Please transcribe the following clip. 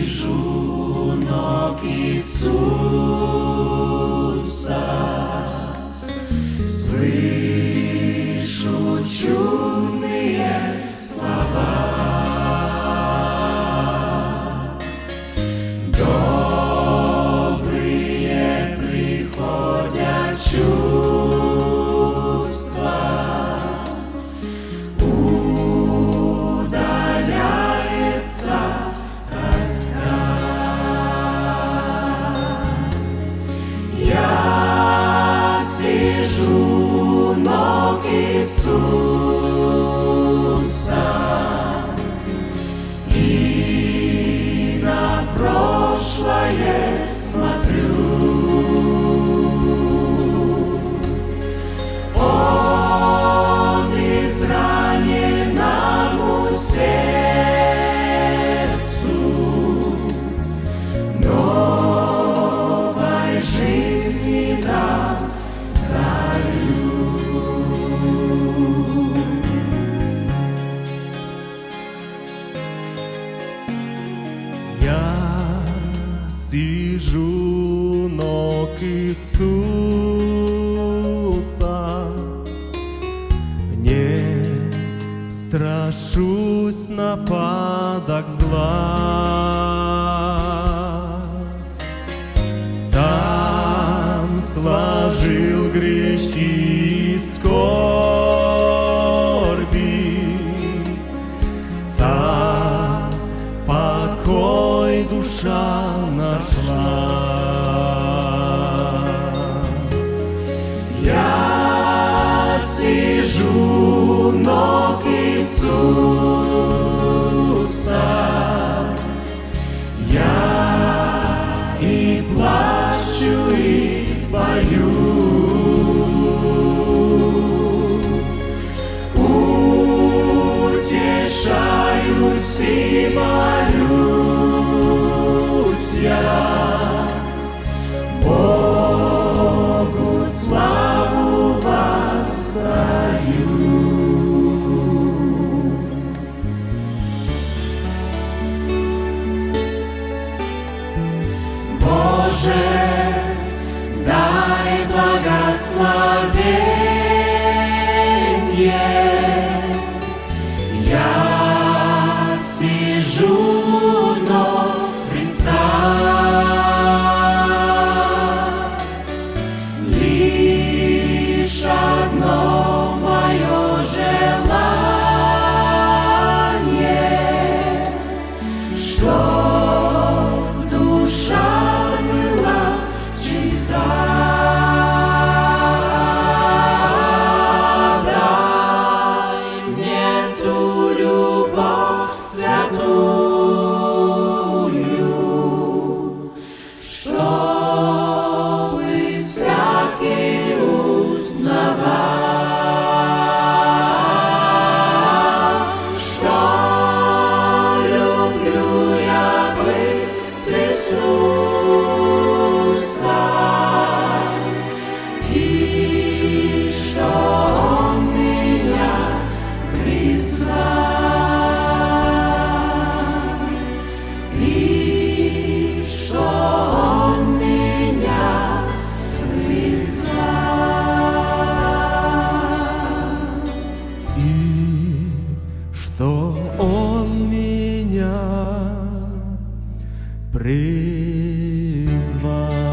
сижу ног Иисуса, слышу чудные слова. Добрые приходят чувства, удаляется тоска. Я сижу у ног Иисуса и на прошлое смотрю. Он израненному сердцу новой жизни дал зарю. Я сижу у ног Иисуса, не страшусь нападок зла. Там сложил грехи и скорби, там покой душа нашла. Я сижу у ног Иисуса, я и плачу, и пою. Утешаюсь и молюсь я, Богу славу воздаю. Боже, дай благословение. Я сижу у ног Христа, лишь одно мое желание, чтоб душа была чиста. Дай мне ту любовь святую, чтобы всякий узнавал, что люблю я быть с Иисусом, и что Он меня призвал, и что Он меня призвал. И что Он меня призвал.